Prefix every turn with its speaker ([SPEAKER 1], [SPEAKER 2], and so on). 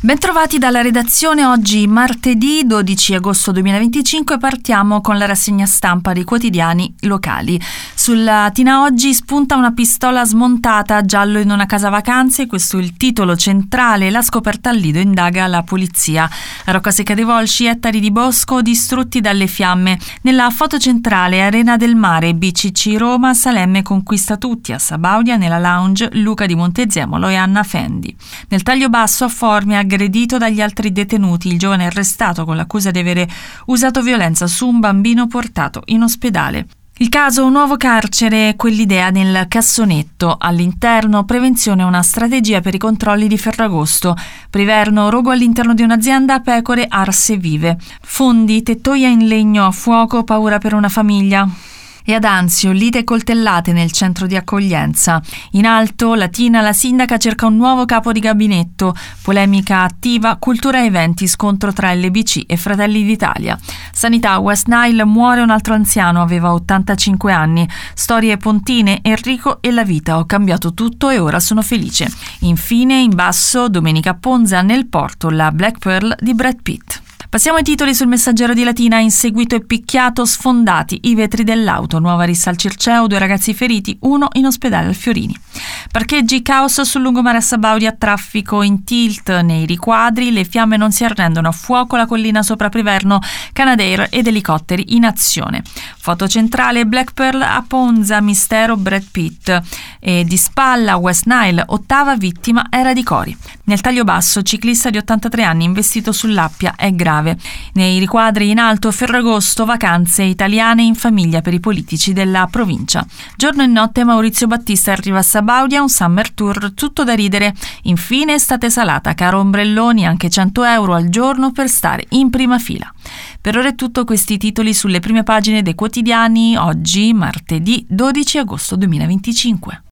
[SPEAKER 1] Bentrovati dalla redazione. Oggi martedì 12 agosto 2025 partiamo con la rassegna stampa dei quotidiani locali. Sulla Latina Oggi spunta una pistola smontata, giallo in una casa vacanze, questo è il titolo centrale. La scoperta al Lido, indaga la polizia. Roccasecca dei Volsci, ettari di bosco distrutti dalle fiamme. Nella foto centrale Arena del Mare, BCC Roma, Salemme conquista tutti. A Sabaudia nella lounge Luca di Montezemolo e Anna Fendi. Nel taglio basso a Formia, aggredito dagli altri detenuti, il giovane arrestato con l'accusa di avere usato violenza su un bambino portato in ospedale. Il caso, un nuovo carcere, quell'idea nel cassonetto. All'interno, prevenzione, una strategia per i controlli di Ferragosto. Priverno, rogo all'interno di un'azienda, pecore arse vive. Fondi, tettoia in legno a fuoco, paura per una famiglia. E ad Anzio, lite e coltellate nel centro di accoglienza. In alto, Latina, la sindaca cerca un nuovo capo di gabinetto. Polemica attiva, cultura e eventi, scontro tra LBC e Fratelli d'Italia. Sanità, West Nile, muore un altro anziano, aveva 85 anni. Storie pontine, Enrico e la vita, ho cambiato tutto e ora sono felice. Infine, in basso, Domenica Ponza, nel porto, la Black Pearl di Brad Pitt. Passiamo ai titoli sul Messaggero di Latina. Inseguito e picchiato, sfondati i vetri dell'auto. Nuova rissa al Circeo, 2 ragazzi feriti, 1 in ospedale al Fiorini. Parcheggi, caos sul lungomare a Sabaudia, traffico in tilt nei riquadri, le fiamme non si arrendono, a fuoco la collina sopra Priverno, Canadair ed elicotteri in azione. Foto centrale, Black Pearl a Ponza, mistero Brad Pitt. E di spalla, West Nile, 8ª vittima era di Cori. Nel taglio basso, ciclista di 83 anni investito sull'Appia, è grave. Nei riquadri in alto, Ferragosto, vacanze italiane in famiglia per i politici della provincia. Giorno e notte, Maurizio Battista arriva a Sabaudia, un summer tour tutto da ridere. Infine, estate salata, caro ombrelloni, anche 100 euro al giorno per stare in prima fila. Per ora è tutto, questi titoli sulle prime pagine dei quotidiani oggi, martedì 12 agosto 2025.